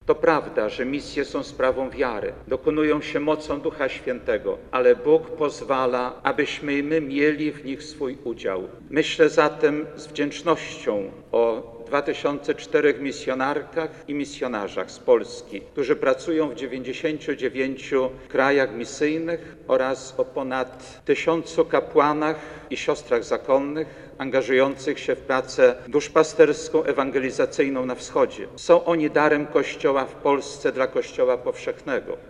To prawda, że misje są sprawą wiary, dokonują się mocą Ducha Świętego, ale Bóg pozwala, abyśmy i my mieli w nich swój udział. Myślę zatem z wdzięcznością o 2004 misjonarkach i misjonarzach z Polski, którzy pracują w 99 krajach misyjnych oraz o ponad 1000 kapłanach i siostrach zakonnych angażujących się w pracę duszpasterską, ewangelizacyjną na wschodzie. Są oni darem Kościoła w Polsce dla Kościoła powszechnego.